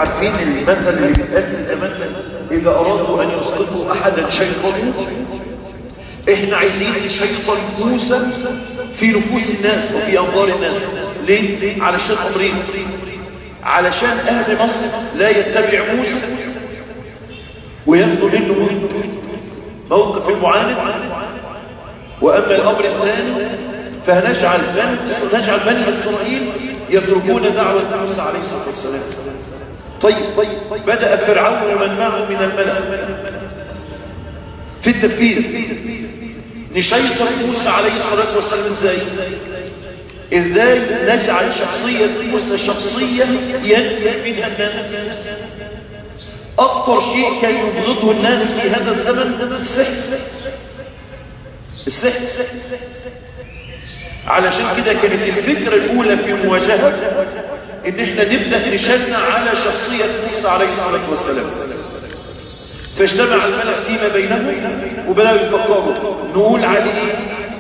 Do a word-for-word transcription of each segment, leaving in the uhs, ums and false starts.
عارفين المثل اللي بيتقال في زماننا إذا أرادوا أن يسقطوا أحدا شيطان، إحنا عايزين شيطان موسى في نفوس الناس وفي أنظار الناس. ليه؟ علشان أمرين: علشان أهل مصر لا يتبع موسى ويأخذوا منه موقف المعاند، وأما الأمر الثاني فهنجعل نجعل بني إسرائيل يتركون دعوة موسى عليه الصلاة والسلام. طيب طيب بدأ فرعون ومن معه من الملأ في التفكير نشيطن موسى عليه الصلاة والسلام ازاي؟ ازاي نجعل شخصية موسى شخصية ينفع منها الناس؟ أكثر شيء كان يبغضه الناس في هذا الزمن السحر. السحر علشان كده كانت الفكرة الأولى في مواجهة إن إحنا نبدأ نشنع على شخصية موسى عليه الصلاة والسلام. فاجتمع الملأ فيما بينهم وبدأوا يفكروا نقول عليه.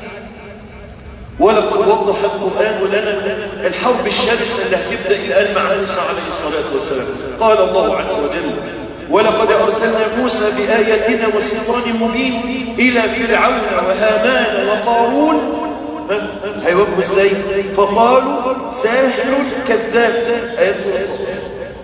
ولقد وضح القرآن لنا الحرب الشرسة اللي هتبدأ الآن مع موسى عليه الصلاة والسلام. قال الله عز وجل: ولقد أرسلنا موسى بآياتنا وسلطان مبين إلى فرعون وهامان وقارون. هيوقفوا ازاي؟ فقالوا ساحر كذاب. آيات القرآن.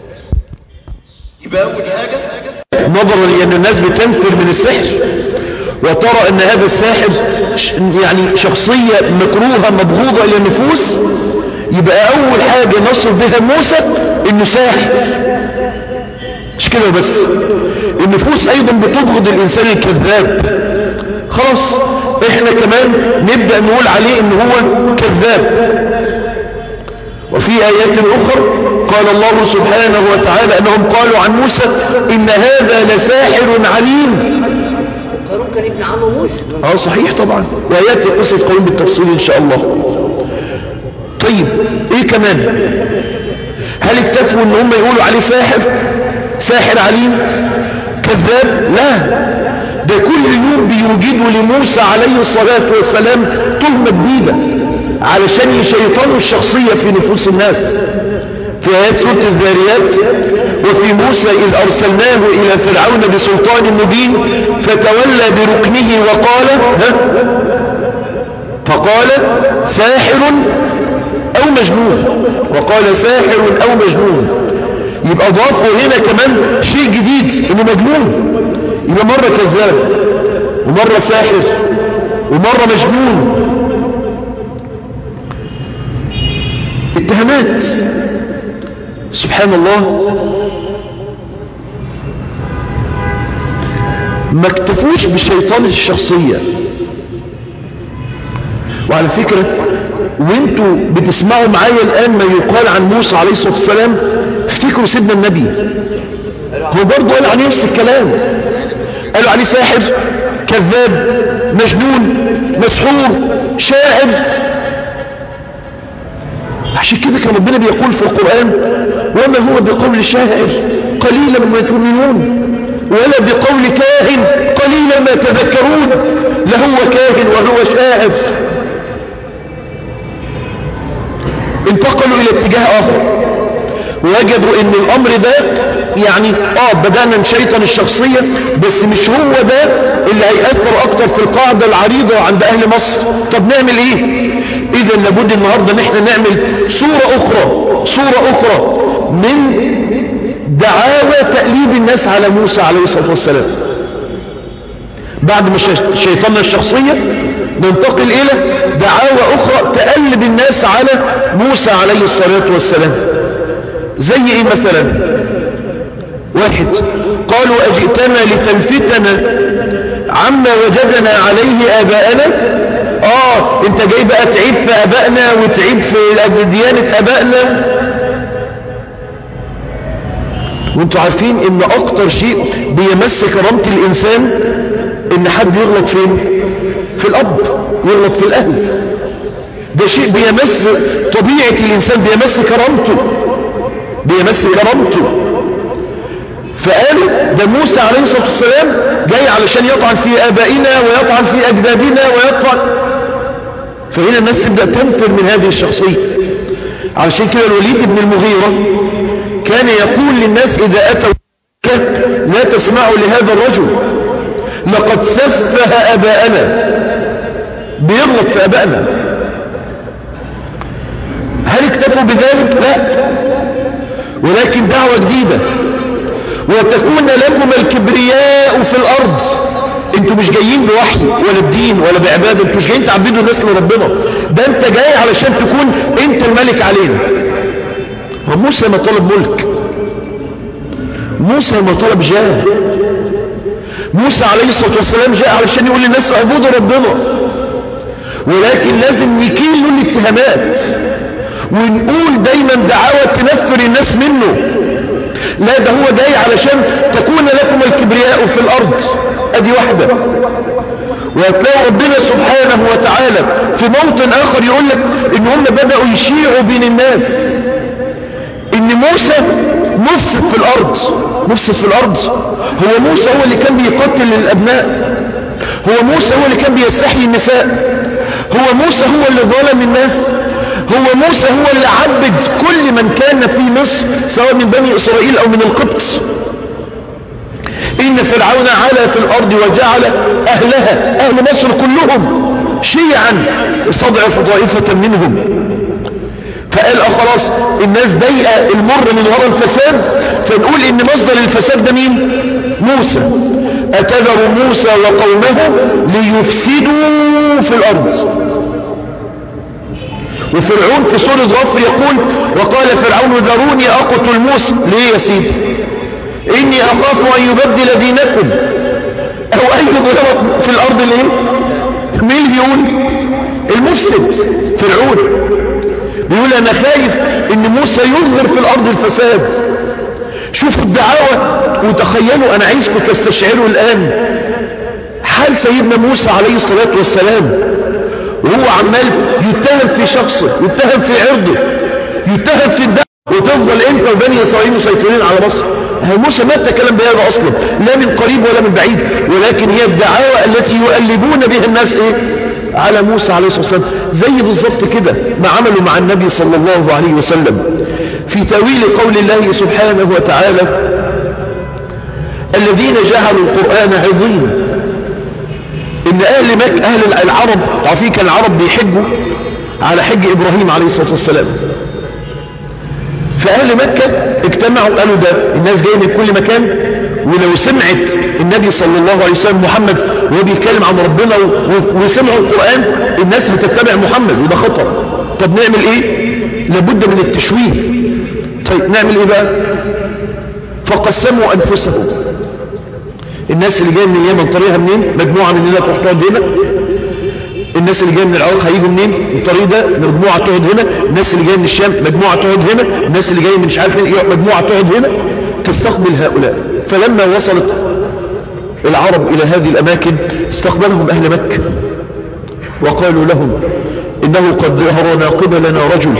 يبقى أول حاجة نظرا لأن الناس بتنفر من السحر وترى أن هذا الساحر يعني شخصية مكروهة مبغوضة إلى النفوس، يبقى أول حاجة نصر بها موسى إنه ساحر. مش كده بس، النفوس أيضا بتبغض الإنسان الكذاب. خلاص إحنا كمان نبدأ نقول عليه إنه هو كذاب. وفي آيات أخرى قال الله سبحانه وتعالى أنهم قالوا عن موسى إن هذا لساحر عليم. قارون كان ابن عم موسى. اه صحيح طبعا، وآيات قصة قارون بالتفصيل إن شاء الله. طيب إيه كمان؟ هل اكتفوا إن هم يقولوا عليه ساحر ساحر عليم كذاب؟ لا، ده كل يوم بيوجدوا لموسى عليه الصلاة والسلام تهمة جديدة علشان يشيطنوا الشخصية في نفوس الناس. في آيات سورة الذاريات: وفي موسى إذ أرسلناه إلى فرعون بسلطان مبين فتولى بركنه وقال ها فقال ساحر أو مجنون. وقال ساحر أو مجنون. يبقى ضافوا هنا كمان شيء جديد إنه مجنون. يبقى مرة كذاب ومرة ساحر ومرة مجنون. اتهامات. سبحان الله، ما اكتفوش بشيطان الشخصية. وعلى فكرة وانتوا بتسمعوا معايا الآن ما يقال عن موسى عليه الصلاة والسلام، افتكروا سيدنا النبي هو برضه قال عليه نفس الكلام. قالوا عليه ساحر كذاب مجنون مسحور شاعر. عشان كده كان ربنا بيقول في القرآن: وما هو بقول شاعر قليلا ما تؤمنون ولا بقول كاهن قليلا ما تذكرون. لا هو كاهن وهو شاعر. انتقلوا الى اتجاه اخر ووجدوا ان الامر ده يعني اه بدأنا نشيطن الشخصية، بس مش هو ده اللي هيأثر اكتر في القاعدة العريضة عند اهل مصر. طب نعمل ايه؟ اذا لابد النهاردة نحن نعمل صورة اخرى صورة اخرى من دعاوى تقليد الناس على موسى عليه الصلاة والسلام. بعد ما شيطنا الشخصية ننتقل الى دعاوى اخرى تقلب الناس على موسى عليه الصلاة والسلام. زي ايه مثلا؟ واحد قالوا اجئتنا لتلفتنا عما وجدنا عليه اباءنا. اه انت جاي بقى تعيب في ابائنا وتعيب في ديانة ابائنا. وانتوا عارفين ان اكتر شيء بيمس كرامة الانسان ان حد يغلط فين؟ في الاب، يغلط في الاهل. ده شيء بيمس طبيعة الانسان، بيمس كرامته بيمس كرامته. فقالوا ده موسى عليه الصلاة والسلام جاي علشان يطعن في آبائنا ويطعن في أجدادنا ويطعن. فهنا الناس تبدأ تنفر من هذه الشخصية. علشان كده الوليد بن المغيرة كان يقول للناس إذا أتوا لا تسمعوا لهذا الرجل لقد سفه أباءنا، بيغلط في أبائنا. هل اكتفوا بذلك؟ لا، ولكن دعوة جديدة. وتكون لكم الكبرياء في الأرض. انتوا مش جايين بوحي ولا بدين ولا بعبادة، انتوا مش جايين تعبدوا الناس لربنا، ده انت جاي علشان تكون انت الملك علينا. وموسى ما طلب ملك، موسى ما طلب جاه. موسى عليه الصلاة والسلام جاء علشان يقول للناس اعبدوا ربنا، ولكن لازم نكيل له الاتهامات ونقول دايما دعاوى تنفر الناس منه. لا، ده هو جاي علشان تكون لكم الكبرياء في الارض. ادي واحدة. وهتلاقي ربنا سبحانه وتعالى في موطن اخر يقول لك ان هم بدأوا يشيعوا بين الناس ان موسى مفسد في الارض. مفسد في الارض هو موسى هو اللي كان بيقتل الابناء، هو موسى هو اللي كان بيستحيي النساء، هو موسى هو اللي ظلم الناس، هو موسى هو اللي عبد كل من كان في مصر سواء من بني اسرائيل او من القبط. ان فرعون علا في الارض وجعل اهلها، اهل مصر كلهم شيعا استضعف طائفة منهم. فقال اه خلاص الناس ضايقه المر من وراء الفساد، فنقول ان مصدر الفساد ده مين؟ موسى. اتذر موسى وقومه ليفسدوا في الارض. وفرعون في سورة غفر يقول وقال فرعون ذروني اقتل موسى. ليه يا سيدي؟ اني اخاف ان يبدل دينكم او ان يظهر في الارض. ليه؟ مين بيقول؟ المفسد فرعون بيقول انا خايف ان موسى يظهر في الارض الفساد. شوفوا الدعاوى وتخيلوا، انا عايزكم تستشعروا الان حال سيدنا موسى عليه الصلاة والسلام وهو عمال يتهم في شخصه، يتهم في عرضه، يتهم في الدعوة، وتفضل انت وبني اسرائيل مسيطرين على مصر. موسى ما تكلم بهذا اصلا لا من قريب ولا من بعيد، ولكن هي الدعاوى التي يؤلبون بها الناس ايه على موسى عليه الصلاة والسلام. زي بالظبط كده ما عملوا مع النبي صلى الله عليه وسلم في تأويل قول الله سبحانه وتعالى الذين جعلوا القرآن عظيم. ان اهل مكة اهل العرب عارفين كان العرب بيحجوا على حج ابراهيم عليه الصلاة والسلام، فاهل مكة اجتمعوا قالوا ده الناس جايه من كل مكان، ولو سمعت النبي صلى الله عليه وسلم محمد وهو بيتكلم عن ربنا وسمعوا القرآن الناس هتتبع محمد وده خطر. طب نعمل ايه؟ لابد من التشويه. طيب نعمل ايه بقى؟ فقسموا انفسهم. الناس اللي جايه من اليمن طريقها منين؟ مجموعه مننا تروح تقعد هنا. الناس اللي جايه من العراق هيجوا منين؟ الطريق ده مجموعه تقعد هنا. الناس اللي جايه من الشام مجموعه تقعد هنا. الناس اللي جايه من مش عارف ايه مجموعه تقعد هنا تستقبل هؤلاء. فلما وصلت العرب الى هذه الاماكن استقبلهم اهل مكة وقالوا لهم انه قد ظهرنا قبلنا رجل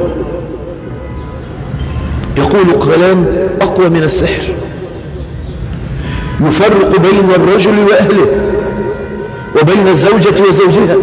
يقول كلام اقوى من السحر يفرق بين الرجل واهله وبين الزوجة وزوجها.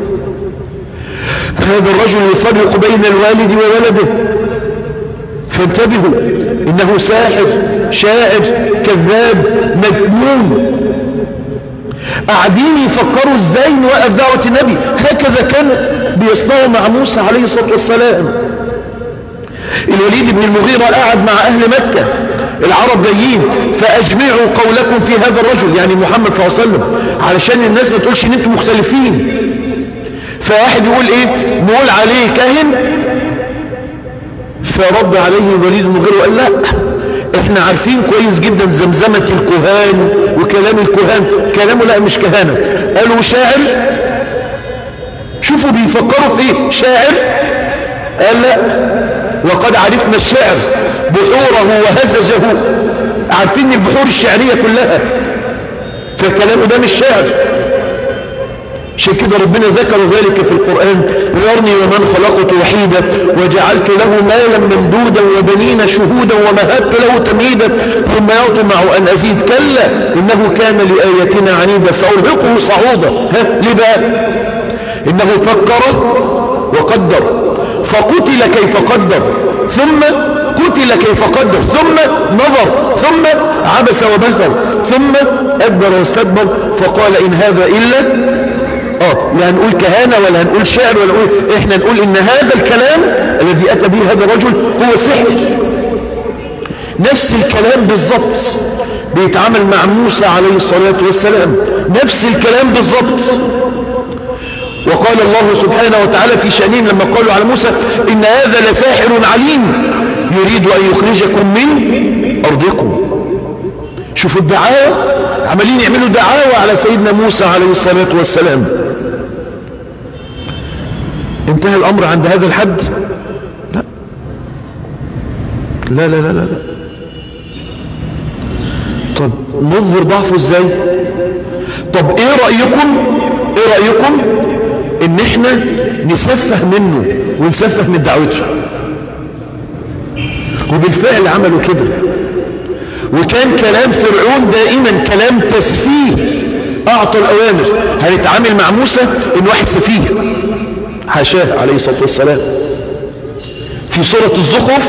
هذا الرجل يفرق بين الوالد وولده، فانتبهوا انه ساحر شاعر كذاب مجنون. قاعدين يفكروا ازاي نوقف دعوة النبي. هكذا كان بيصنعوا مع موسى عليه الصلاة والسلام. الوليد بن المغيرة قاعد مع اهل مكة العرب جايين فاجمعوا قولكم في هذا الرجل يعني محمد صلى الله عليه وسلم علشان الناس ما تقولش ان انتم مختلفين. فواحد يقول ايه؟ نقول عليه كاهن. فرد عليه الوليد بن المغيرة وقال لا احنا عارفين كويس جدا زمزمة الكهان وكلام الكهان. كلامه لا مش كهانة. قالوا شاعر. شوفوا بيفكروا في ايه؟ شاعر. قال لا وقد عرفنا الشعر بحوره وهزجه. عارفين البحور الشعرية كلها، فكلامه ده مش شعر. عشان كده ربنا ذكر ذلك في القرآن ذرني ومن خلقت وحيدا وجعلت له مالا ممدودا وبنين شهودا ومهدت له تمهيدا ثم يطمع ان ازيد كلا انه كان لآياتنا عنيدا سأرهقه صعودا. ها ليه بقى؟ انه فكر وقدر فقتل كيف قدر ثم قتل كيف قدر، ثم نظر، ثم عبس وبهر، ثم أدبر واستدبر فقال إن هذا إلا اه لا هنقول كهانة ولا هنقول شعر ولا نقول، احنا نقول إن هذا الكلام الذي أتى به هذا الرجل هو سحر. نفس الكلام بالضبط بيتعامل مع موسى عليه الصلاة والسلام، نفس الكلام بالضبط. وقال الله سبحانه وتعالى في شأنهم لما قالوا على موسى إن هذا لساحر عليم يريد أن يخرجكم من أرضكم. شوفوا الدعاوى، عمالين يعملوا دعاوى على سيدنا موسى عليه الصلاة والسلام. انتهى الأمر عند هذا الحد؟ لا لا لا لا, لا. طب نظهر ضعفه ازاي؟ طب ايه رأيكم ايه رأيكم ان احنا نسفه منه ونسفه من دعوته؟ وبالفعل عملوا كده، وكان كلام فرعون دائما كلام تسفيه. اعطى الاوامر هنتعامل مع موسى ان واحد سفيه، حاشاه عليه الصلاة والسلام. في سورة الزخرف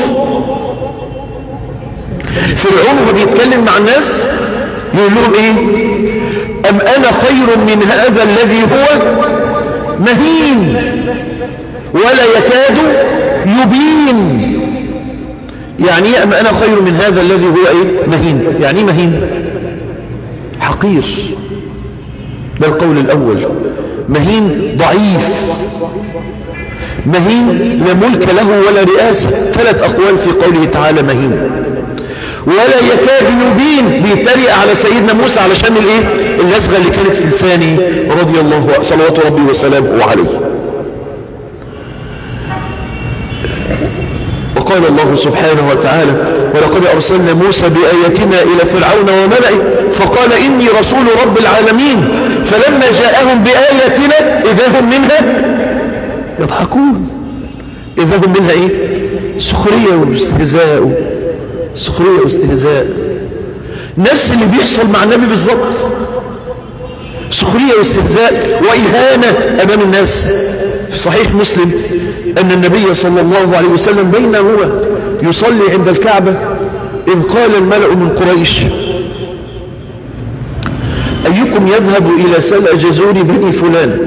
فرعون وهو بيتكلم مع الناس يقول لهم ايه؟ ام انا خير من هذا الذي هو مهين ولا يكاد يبين. يعني ايه ام انا خير من هذا الذي هو ايه مهين؟ يعني ايه مهين؟ حقير، ده القول الاول. مهين ضعيف، مهين لا ملك له ولا رئاسة. ثلاث اقوال في قوله تعالى مهين. ولا يكاد يبين، بيتريق على سيدنا موسى علشان الايه اللزغه اللي كانت في لسانه رضي الله صلوات ربي وسلامه عليه. وقال الله سبحانه وتعالى ولقد أرسلنا موسى بآياتنا إلى فرعون وملئه فقال إني رسول رب العالمين فلما جاءهم بآياتنا إذا هم منها يضحكون. إذا هم منها إيه؟ سخرية واستهزاء، سخرية واستهزاء. نفس اللي بيحصل مع النبي بالضبط، سخرية واستهزاء وإهانة أمام الناس. في صحيح مسلم أن النبي صلى الله عليه وسلم بينما هو يصلي عند الكعبة إذ قال الملأ من قريش أيكم يذهب إلى سلع جزور بني فلان،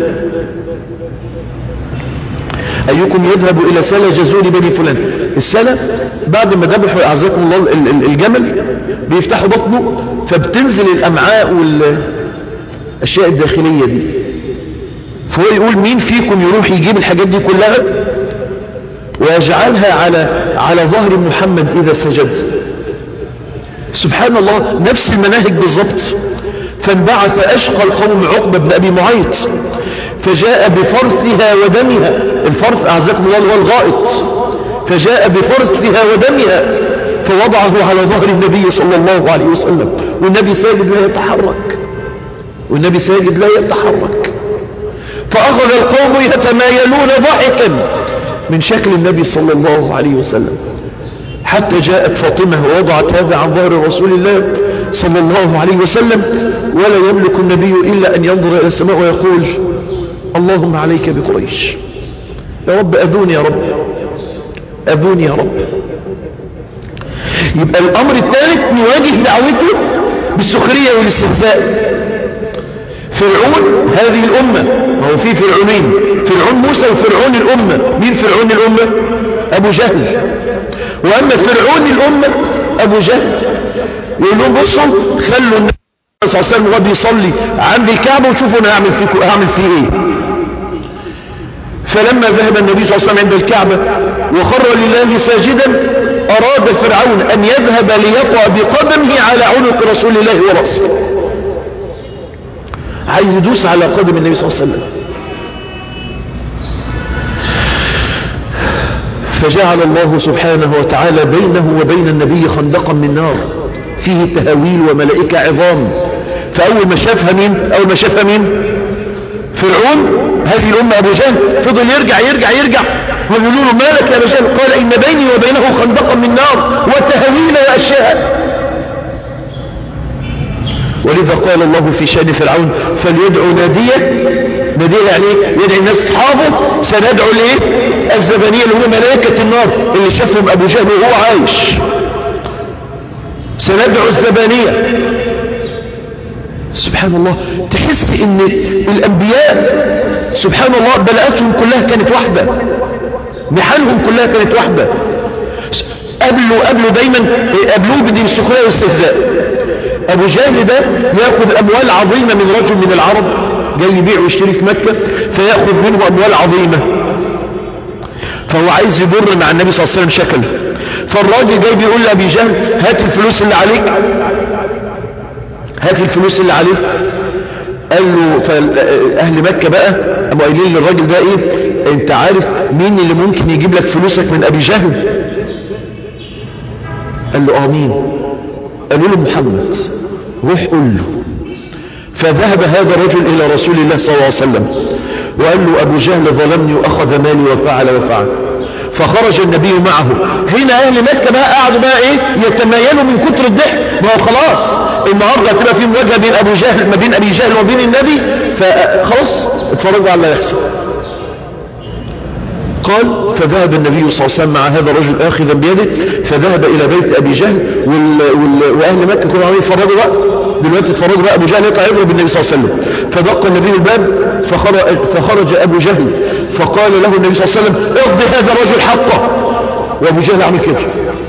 أيكم يذهب إلى سلع جزور بني فلان. السلع بعد ما ذبحوا أعزكم الله الجمل بيفتحوا بطنه فبتنزل الأمعاء والأشياء الداخلية دي، فهو يقول مين فيكم يروح يجيب الحاجات دي كلها ويجعلها على على ظهر محمد إذا سجد. سبحان الله، نفس المناهج بالضبط. فانبعث أشقى القوم عقبة بن أبي معيط فجاء بفرثها ودمها. الفرث أعزكم الله هو الغائط، فجاء بفرثها ودمها فوضعه على ظهر النبي صلى الله عليه وسلم، والنبي ساجد لا يتحرك، والنبي ساجد لا يتحرك. فأخذ القوم يتمايلون ضحكا من شكل النبي صلى الله عليه وسلم، حتى جاءت فاطمة ووضعت هذا عن ظهر رسول الله صلى الله عليه وسلم، ولا يملك النبي إلا أن ينظر إلى السماء ويقول اللهم عليك بقريش، يا رب أذوني، يا رب أذوني يا رب. يبقى الأمر الثالث نواجه دعوته بالسخرية والاستهزاء. فرعون هذه الأمة، ما هو في فرعونين، فرعون موسى وفرعون الأمة. مين فرعون الأمة؟ أبو جهل. وأما فرعون الأمة أبو جهل. يقول لهم بصوا خلوا النبي صلى الله عليه وسلم وهو بيصلي عند الكعبة وشوفوا أنا هعمل فيه هعمل فيه إيه. فلما ذهب النبي صلى الله عليه وسلم عند الكعبة وخر لله ساجدا أراد فرعون أن يذهب ليقع بقدمه على عنق رسول الله ورأسه، عايز يدوس على قدم النبي صلى الله عليه وسلم. فجعل الله سبحانه وتعالى بينه وبين النبي خندقا من نار فيه تهاويل وملائكة عظام. فأول ما شافها مين؟ أول ما شافها مين؟ فرعون هذه الأمة أبو جهل. فضل يرجع يرجع يرجع ويقولوا له مالك يا أبو جهل؟ قال إن بيني وبينه خندقا من نار وتهاويل وأشياء. ولذا قال الله في شأن فرعون فليدعو ناديه، ناديه يعني يدعي الناس اصحابه، سندعو ليه الزبانية اللي هم ملائكة النار اللي شافهم ابو جهل وهو عايش، سندعو الزبانية. سبحان الله، تحس ان الانبياء سبحان الله بلاءاتهم كلها كانت واحدة، محنهم كلها كانت واحدة. قبلوا قبلوا دايما قبلوه بدين السخرية والاستهزاء. ابو جهل ده ياخذ اموال عظيمة من رجل من العرب جاي يبيع ويشتري في مكة، فياخذ منه اموال عظيمة، فهو عايز يضر مع النبي صلى الله عليه وسلم شكله. فالراجل جاي بيقول لأبي جهل هات الفلوس اللي عليك، هات الفلوس اللي عليك. قال له فأهل مكة بقى قاموا قايلين للراجل ده ايه، انت عارف مين اللي ممكن يجيب لك فلوسك من ابي جهل؟ قال له اه مين؟ قالوا له محمد، روح قول له. فذهب هذا الرجل الى رسول الله صلى الله عليه وسلم وقال له ابو جهل ظلمني واخذ مالي وفعل وفعل. فخرج النبي معه. هنا اهل مكة بقى قعدوا بقى ايه يتمايلوا من كتر الضحك، ما هو خلاص النهارده هتبقى في مواجهه بين ابو جهل ما بين ابي جهل وبين النبي، فخلاص اتفرجوا على اللي هيحصل. قال فذهب النبي صلى الله عليه وسلم مع هذا الرجل آخذا بيده، فذهب إلى بيت أبي جهل وال... وال... وأهل مكة كانوا عاملين يتفرجوا بقى، دلوقتي اتفرجوا بقى أبو جهل يطلع يضرب النبي صلى الله عليه وسلم. فدق النبي الباب فخرج, فخرج أبو جهل فقال له النبي صلى الله عليه وسلم اقضي هذا الرجل حقه. وأبو جهل عمل كده،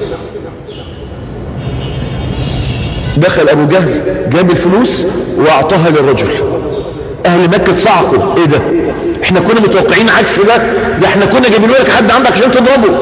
دخل أبو جهل جاب الفلوس وأعطاها للرجل. أهل مكة صعقوا ايه ده، احنا كنا متوقعين عكس ده، ده احنا كنا جايبين لك حد عندك عشان تضربه.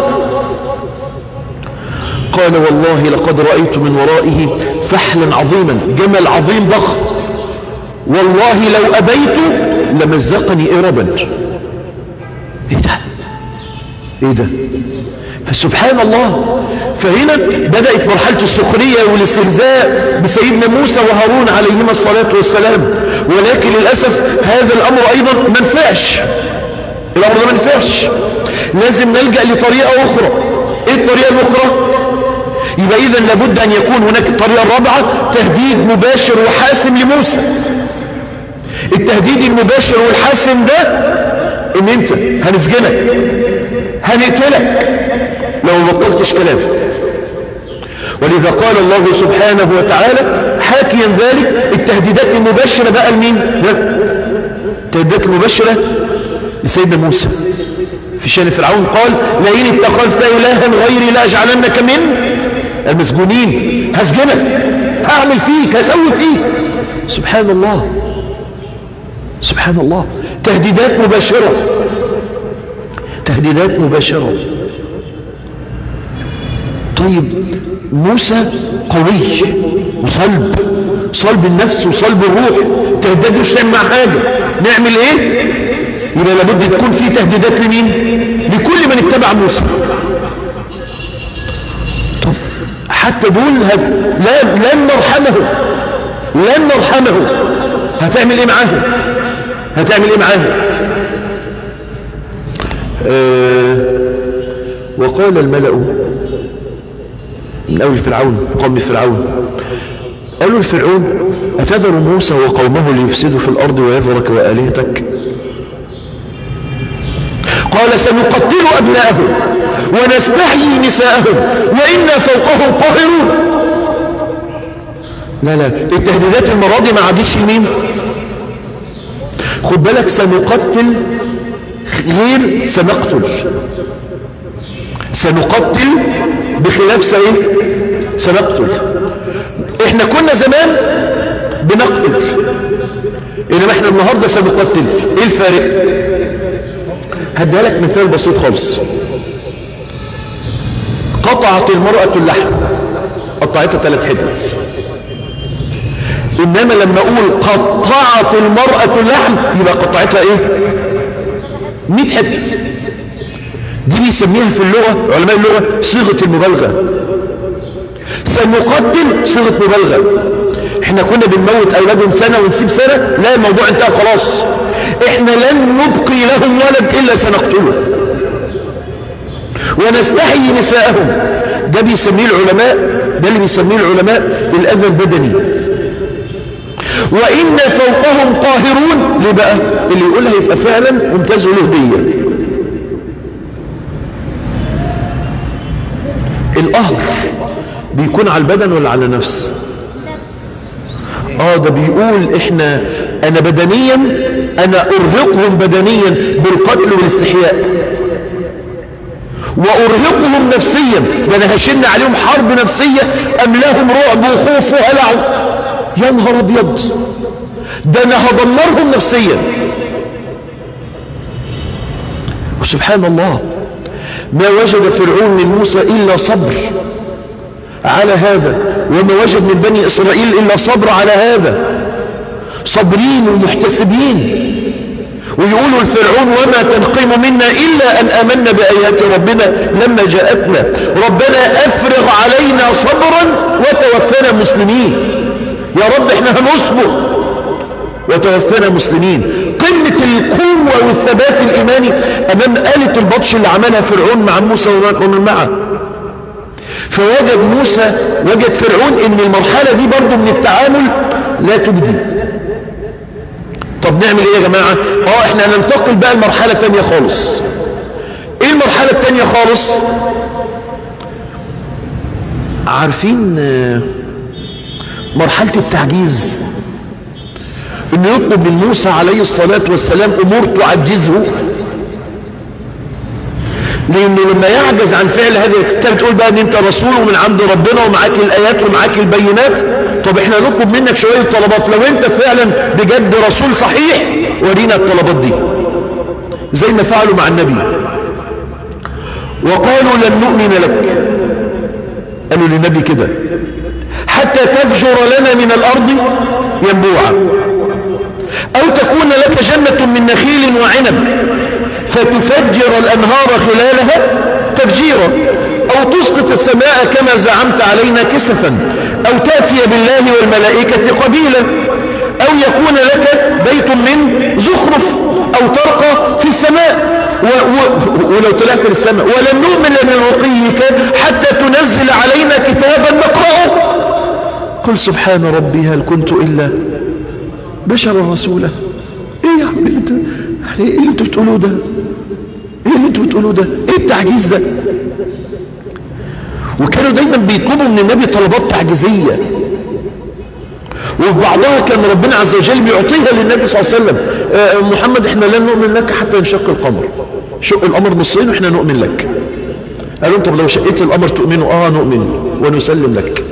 قال والله لقد رأيت من ورائه فحلا عظيما، جمل عظيم ضخم، والله لو أبيت لمزقني إربا. ايه ده ايه ده فسبحان الله. فهنا بدأت مرحلة السخرية والاستهزاء بسيدنا موسى وهارون عليهما الصلاة والسلام، ولكن للأسف هذا الأمر أيضا ما نفعش، الأمر ده ما نفعش، لازم نلجأ لطريقة أخرى. إيه الطريقة الأخرى؟ يبقى إذن لابد أن يكون هناك الطريقة الرابعة، تهديد مباشر وحاسم لموسى. التهديد المباشر والحاسم ده إن أنت هنسجنك، هنقتلك لو ما بطلتش كلام. ولذا قال الله سبحانه وتعالى حاكيا ذلك التهديدات المباشرة بقى لمين؟ التهديدات المباشرة لسيدنا موسى في شأن فرعون، قال لئن اتخذت إلها غيري لأجعلنك من المسجونين، هسجنك، هعمل فيك، هسوي فيك. سبحان الله سبحان الله، تهديدات مباشرة، تهديدات مباشرة. طيب موسى قوي وصلب، صلب النفس وصلب الروح، تهديدات مش تعمل مع حاجة، نعمل ايه؟ يبقى لابد تكون في تهديدات لمين؟ لكل من اتبع موسى. طب حتى دول هت... لا لن نرحمه، لن نرحمه، هتعمل ايه معاه؟ هتعمل ايه معاه؟ آه وقال الملأ من أول فرعون، قوم فرعون، قالوا الفرعون أتذر موسى وقومه ليفسدوا في الأرض ويذرك وآلهتك؟ قال سنقتل أبناءهم ونستحيي نساءهم وإنا فوقهم قاهرون. لا لا، التهديدات المرة دي ما عادتش لمين؟ خد بالك، سنقتل غير سنقتل، سنقتل بخلاف سنين سنقتل. احنا كنا زمان بنقتل، انما احنا النهاردة سنقتل. ايه الفارق؟ هديها لك مثال بسيط خالص. قطعت المرأة اللحم، قطعتها ثلاث حتت، انما لما اقول قطعت المرأة اللحم يبقى قطعتها ايه؟ مئة حتة. دي بيسميها في اللغة علماء اللغة صيغة المبالغة. سنقتل صيغة مبالغة. احنا كنا بنموت اولادهم سنة ونسيب سنة، لا الموضوع انتهى خلاص، احنا لن نبقي لهم ولد الا سنقتله ونستحيي نساءهم. ده بيسميه العلماء، ده اللي بيسميه العلماء الاذى البدني. وإن فوقهم قاهرون. ليه بقى؟ اللي يقولها يبقى فعلا ممتاز له هدية. القهر بيكون على البدن ولا على النفس؟ اه ده بيقول احنا انا بدنيا انا ارهقهم بدنيا بالقتل والاستحياء، وارهقهم نفسيا، ده انا هشن عليهم حرب نفسية املاهم رعب وخوف وهلع. يا نهار ابيض، ده انا هدمرهم نفسيا. وسبحان الله ما وجد فرعون من موسى الا صبر على هذا، وما وجد من بني اسرائيل الا صبر على هذا، صابرين ومحتسبين. ويقولوا الفرعون وما تنقم منا الا ان امنا بايات ربنا لما جاءتنا ربنا افرغ علينا صبرا وتوفنا مسلمين. يا رب احنا هنصبر وتوفنا مسلمين. قمة القوة والثبات الإيماني أمام آلة البطش اللي عملها فرعون مع موسى ومن معه. فوجد موسى وجد فرعون ان المرحلة دي برضو من التعامل لا تبدي. طب نعمل ايه يا جماعة؟ اه احنا هننتقل بقى المرحلة التانية خالص. ايه المرحلة التانية خالص؟ عارفين مرحلة التعجيز، انه يطلب من موسى عليه الصلاة والسلام امور تعجزه، لانه لما يعجز عن فعل هذه الكتاب تقول بقى ان انت رسول ومن عند ربنا ومعاك الايات ومعاك البينات. طب احنا نطلب منك شوية طلبات، لو انت فعلا بجد رسول صحيح ورينا الطلبات دي، زي ما فعلوا مع النبي. وقالوا لن نؤمن لك، قالوا للنبي كده، حتى تفجر لنا من الارض ينبوعا او تكون لك جنة من نخيل وعنب فتفجر الانهار خلالها تفجيرا او تسقط السماء كما زعمت علينا كسفا او تأتي بالله والملائكة قبيلا او يكون لك بيت من زخرف او ترقى في السماء و و ولو طلعت للسماء ولن نؤمن لرقيك حتى تنزل علينا كتابا نقرأه. قل سبحان ربي هل كنت إلا بشرا رسولا. ايه يا عم انت يعني ايه اللي انتوا بتقولوه ده؟ ايه اللي انتوا بتقولوه ده؟ ايه التعجيز ده؟ وكانوا دايما بيطلبوا من النبي طلبات تعجيزية، وفي بعضها كان ربنا عز وجل بيعطيها للنبي صلى الله عليه وسلم. آه محمد احنا لن نؤمن لك حتى ينشق القمر، شق القمر نصين واحنا نؤمن لك. قالوا انت لو شقيت القمر تؤمنوا؟ اه نؤمن ونسلم لك.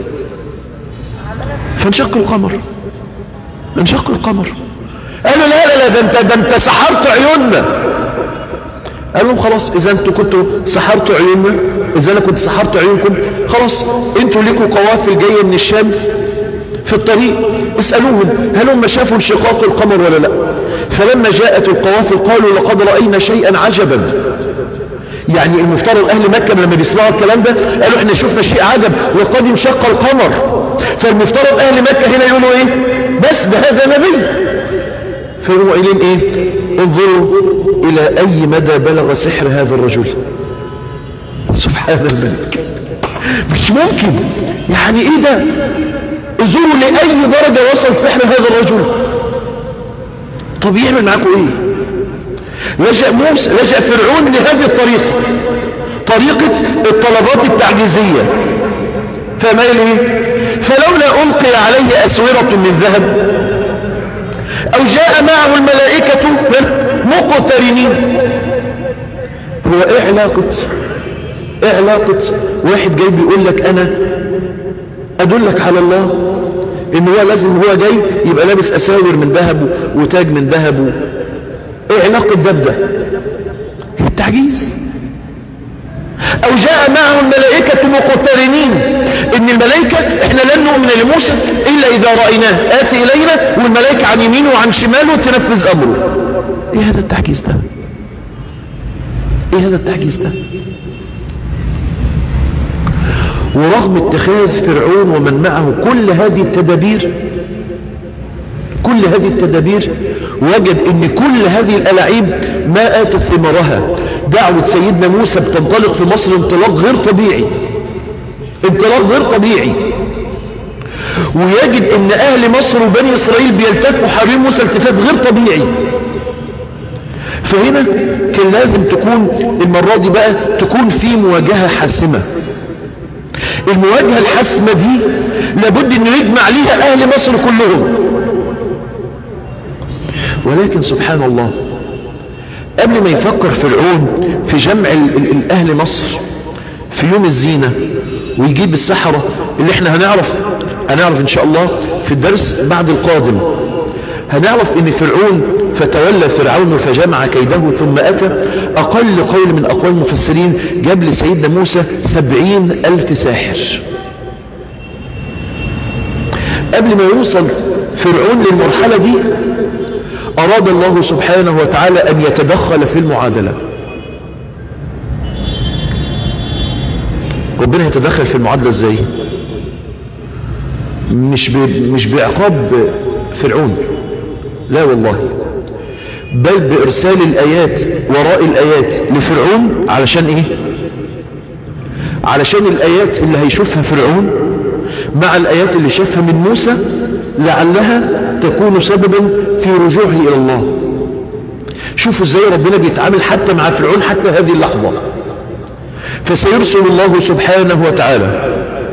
فانشق القمر، انشق القمر. قالوا لا لا لا ده انت ده انت سحرت عيوننا. قال لهم خلاص اذا انتوا كنتوا سحرتوا عيوننا، اذا انا كنت سحرت عيونكم، خلاص انتوا ليكوا قوافل جايه من الشام في الطريق، اسألوهم هل هم شافوا انشقاق القمر ولا لا. فلما جاءت القوافل قالوا لقد رأينا شيئا عجبا. يعني المفترض اهل مكة لما بيسمعوا الكلام ده قالوا احنا شفنا شيء عجب وقد انشق القمر. فالمفترض اهل مكة هنا يقولوا ايه؟ بس ده هذا نبي. فيقولوا قايلين ايه؟ انظروا الى اي مدى بلغ سحر هذا الرجل. سبحان الملك، مش ممكن. يعني ايه ده؟ انظروا لأي درجة وصل سحر هذا الرجل. طب يعمل معاكم ايه؟ لجأ موسى لجأ فرعون لهذه الطريقة، طريقة الطلبات التعجيزية. فما ايه؟ فلولا ألقي عليه أسورة من ذهب أو جاء معه الملائكة مقترنين. هو ايه علاقة ايه علاقة واحد جاي بيقول لك انا ادلك على الله ان هو لازم هو جاي يبقى لابس اساور من ذهب وتاج من ذهب؟ ايه علاقة ده بده؟ التعجيز. او جاء معه الملائكة مقترنين، ان الملائكة احنا لن نؤمن لموسى الا اذا رأيناه اتي الينا والملائكة عن يمينه وعن شماله تنفذ امره. ايه هذا التعجيز ده؟ ايه هذا التعجيز ده؟ ورغم اتخاذ فرعون ومن معه كل هذه التدابير كل هذه التدابير وجد ان كل هذه الألاعيب ما آتت ثمارها. دعوة سيدنا موسى بتنطلق في مصر انطلاق غير طبيعي، انطلاق غير طبيعي. ويجد ان اهل مصر وبني اسرائيل بيلتفوا حوالين موسى التفات غير طبيعي. فهنا كان لازم تكون المرة دي بقى تكون في مواجهة حاسمة. المواجهة الحاسمة دي لابد انه يجمع ليها اهل مصر كلهم. ولكن سبحان الله قبل ما يفكر فرعون في جمع اهل مصر في يوم الزينة ويجيب السحرة اللي احنا هنعرف هنعرف ان شاء الله في الدرس بعد القادم، هنعرف ان فرعون فتولى فرعون فجمع كيده ثم اتى. اقل قول من اقوال المفسرين جاب لسيدنا موسى سبعين الف ساحر. قبل ما يوصل فرعون للمرحلة دي اراد الله سبحانه وتعالى ان يتدخل في المعادلة. ربنا يتدخل في المعادلة ازاي؟ مش مش بعقاب فرعون، لا والله، بل بارسال الايات وراء الايات لفرعون. علشان ايه؟ علشان الايات اللي هيشوفها فرعون مع الايات اللي شافها من موسى لعلها تكون سببا في رجوعه الى الله. شوفوا ازاي ربنا بيتعامل حتى مع فرعون حتى هذه اللحظة. فسيرسل الله سبحانه وتعالى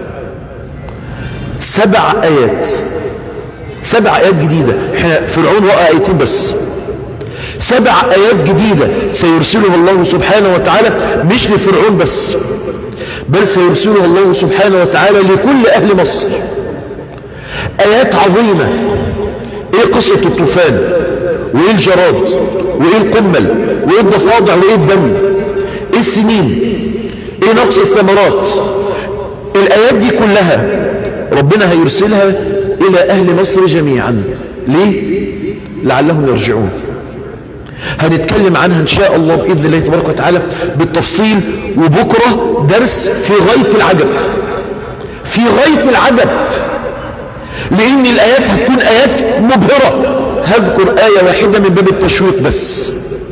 سبع ايات، سبع ايات جديدة. احنا فرعون رأى ايتين بس، سبع ايات جديدة سيرسلها الله سبحانه وتعالى مش لفرعون بس، بل سيرسلها الله سبحانه وتعالى لكل اهل مصر. ايات عظيمة. ايه قصة الطوفان، وايه الجراد، وايه القمل، وايه الضفادع، وايه الدم، ايه السنين، ايه نقص الثمرات. الايات دي كلها ربنا هيرسلها الى اهل مصر جميعا. ليه؟ لعلهم يرجعون. هنتكلم عنها ان شاء الله باذن الله تبارك وتعالى بالتفصيل. وبكرة درس في غاية العجب، في غاية العجب، لان الايات هتكون ايات مبهرة. هذكر آية واحدة من باب التشويق بس.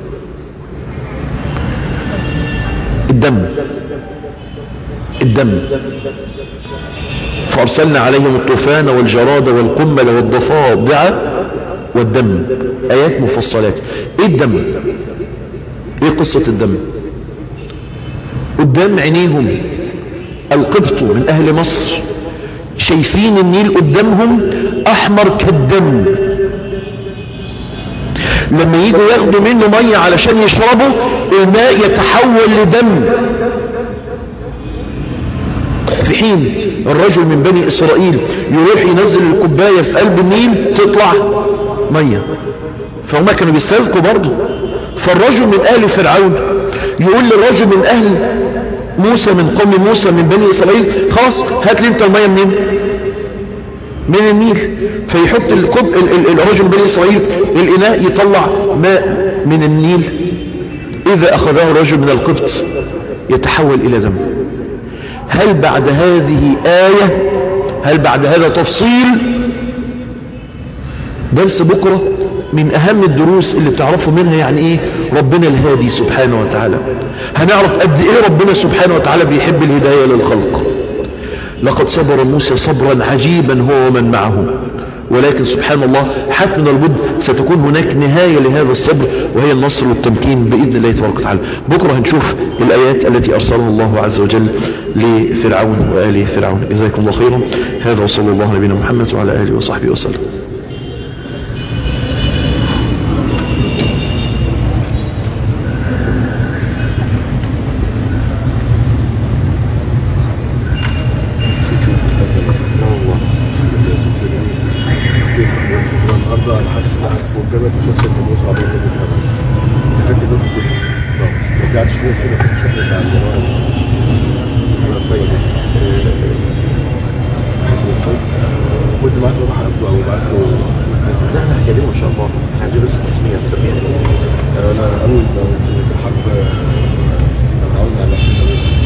الدم، الدم. فأرسلنا عليهم الطوفان والجراد والقمل والضفادع والدم. آيات مفصلات. ايه الدم؟ ايه قصة الدم؟ قدام عينيهم القبط من اهل مصر شايفين النيل قدامهم احمر كالدم. لما يجوا ياخدوا منه مية علشان يشربوا الماء يتحول لدم. في حين الرجل من بني اسرائيل يروح ينزل الكوباية في قلب النيل تطلع مية. فهم كانوا بيستذكوا برضه. فالرجل من اهل فرعون يقول للرجل من اهل موسى من قوم موسى من بني اسرائيل خلاص هات لي انت المية منين؟ من النيل. فيحط الكوب الرجل من بني اسرائيل الاناء يطلع ماء من النيل. اذا اخذه الرجل من القبط يتحول الى دم. هل بعد هذه آية؟ هل بعد هذا تفصيل؟ درس بكرة من اهم الدروس اللي بتعرفوا منها يعني ايه ربنا الهادي سبحانه وتعالى. هنعرف قد ايه ربنا سبحانه وتعالى بيحب الهداية للخلق. لقد صبر موسى صبرا عجيبا هو ومن معه. ولكن سبحان الله حتما البد ستكون هناك نهاية لهذا الصبر وهي النصر والتمكين بإذن الله تبارك وتعالى. بكرة هنشوف الآيات التي أرسلها الله عز وجل لفرعون وآل فرعون. جزاكم الله خيرا. هذا وصلى الله على نبينا محمد وعلى آله وصحبه وسلم. انا اول ما الحرب تعاون على